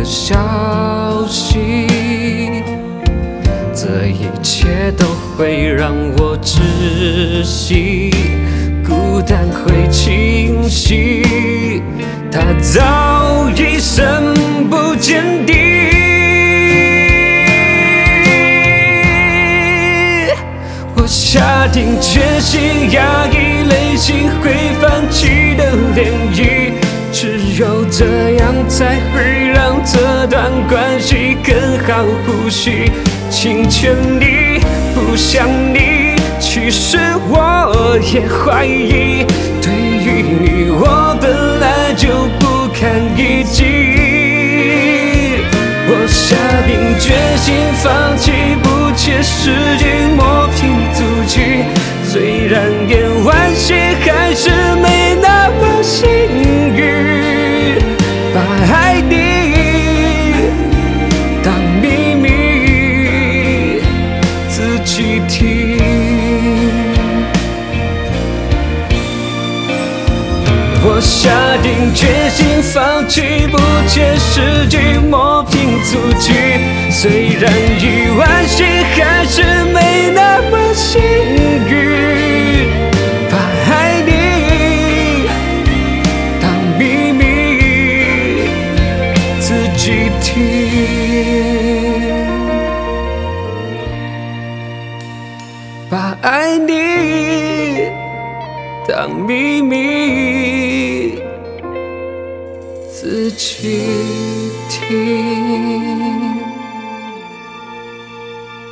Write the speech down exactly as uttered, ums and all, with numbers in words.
消息，这一切都会让我窒息，孤单会清晰，它早已深不见底。我下定决心，压抑内心会泛起的涟漪，只有这样才会让这段关系更好呼吸。请全力不想你，其实我也怀疑，对于你我本来就不堪一击。我下定决心放弃不切实际磨平足迹，虽然演完戏还是没那么幸运，把爱你当秘密自己听。我下定决心放弃不切实际磨平足迹，虽然一完戏还是没那么幸运，把爱你当秘密自己听，把爱你当秘密自己听。